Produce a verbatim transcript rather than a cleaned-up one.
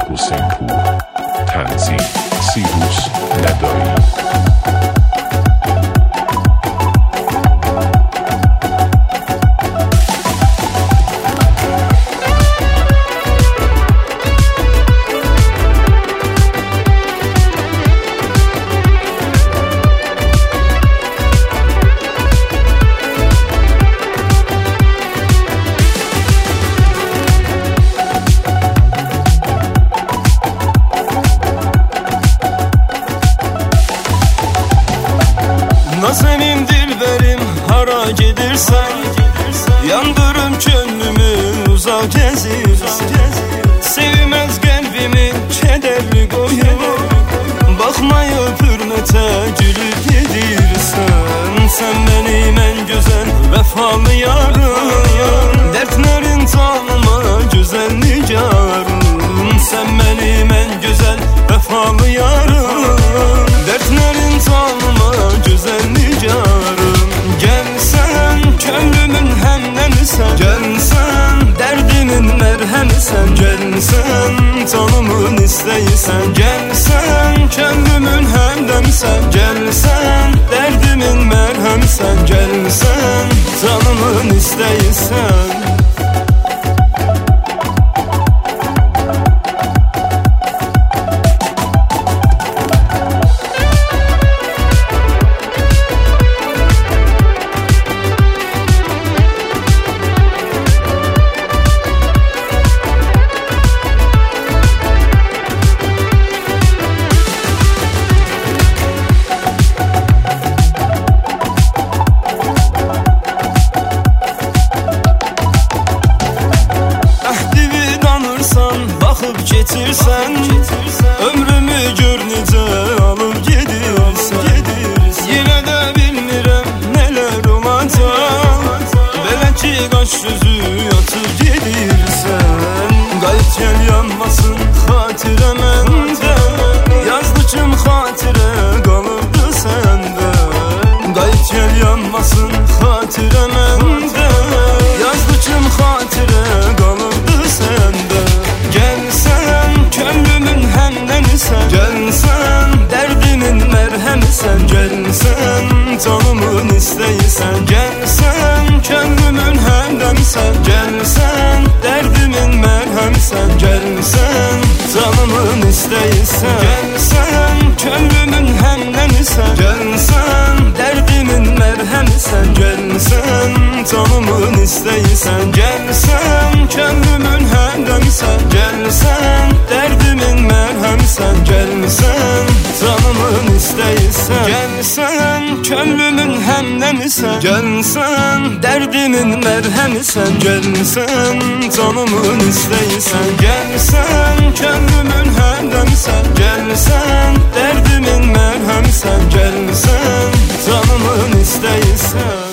Michael Sampour, Tanzi, Sirus, Nadoi. Nazenim dilberim harac edirsen, yandırım könlümü uzak gezirsen. Sevmez kalbimi kederli koyup, bakmayıp hürmete gülüp gedirsen. Sen benim en güzel vefalı yarım, dertlerin tanıma güzel nigarım. Sen benim en güzel vefalı yarım, dertlerin tanıma güzel nigarım. Gelsen könlümün hemlemisən, gelsen derdimin merhemisən. Gelsen tanımın isteysen, gelsen könlümün hemlemisən. Gelsen derdimin merhemisən, gelsen tanımın isteysen. Bakıp getirsen, ömrümü gör necə alıp gedirsən. Yine de bilmirəm neler olacaq, belə ki qaş yüzü atıp gedirsən. Qayıt gel yanmasın xatirə məndə, yazdıkım xatirə qalıbdı səndə. Qayıt gel yanmasın xatirə məndə, yazdıkım xatirə qalıbdı səndə. Gelsen könlümün hemlemisən, gelsen derdimin merhemisən. Gelsen tanımın isteysen, gelsen könlümün hemlemisən. Gelsen derdimin merhemisən, gelsen tanımın isteysen. Gelsen könlümün hemlemisən, gelsen derdimin merhemisən. Gelsen tanımın isteysen, gelsen könlümün hemlemisən. Gelsen derdimin merhemsen, gelsen tanımın isteysen. Gelsen könlümün hemlemisen, gelsen derdimin merhemisen. Gelsen tanımın isteysen, gelsen könlümün hemlemisen. Gelsen derdimin merhemsen, gelsen tanımın isteysen.